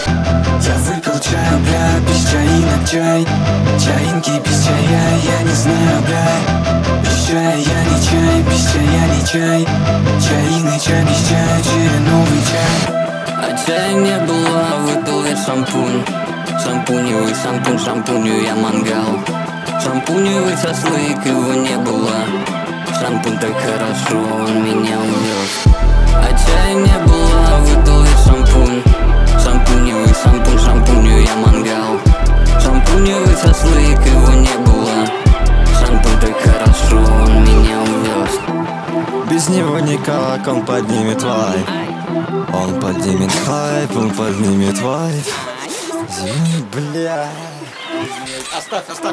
Я выпил чай, бля, без чаинок чай. Чаинки без чая, я не знаю, бля. Без чая я не чай, без чая не чай. Чайный чай без чая, череновый чай. А чая не было, выпил я шампунь. Шампуневый шампунь, шампунью я мангал. Шампуневый шашлык, его не было. Шампунь так хорошо, он меня увез. А чая не было, выпил я шампунь. Шампуневый шампунь, шампунью я мангал. Шампуневый шашлык, его не было. Шампунь так хорошо, он меня увез. Без него никак, он поднимет вайп. Он поднимет хайп, он поднимет вайп. Извини, бля. Оставь.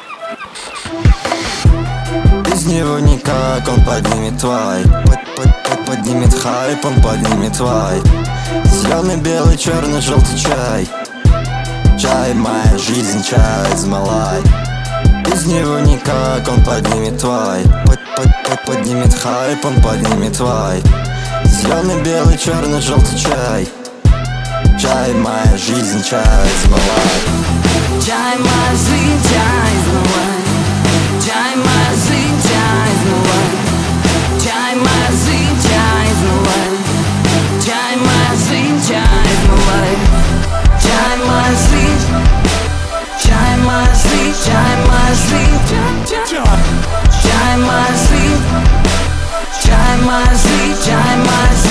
Без него никак, он поднимет вайп. Поднимет хайп, он поднимет вайп. Зеленый, белый, черный, желтый чай. Чай, моя жизнь, чай из Малай. Без него никак, он поднимет вайп. Поднимет хайп, он поднимет вайп. Зеленый, белый, черный, желтый чай. Чай, моя жизнь, чай из Малай. Чай, моя жизнь, чай из Малай. Чай, моя жизнь, чай из Малай. Чай, моя жизнь, чай из Малай. Чай, моя жизнь, чай из Малай. Чай, моя жизнь. Чай, моя жизнь, чай, моя жизнь. Чай, моя жизнь. Чай, моя жизнь, чай, моя жизнь.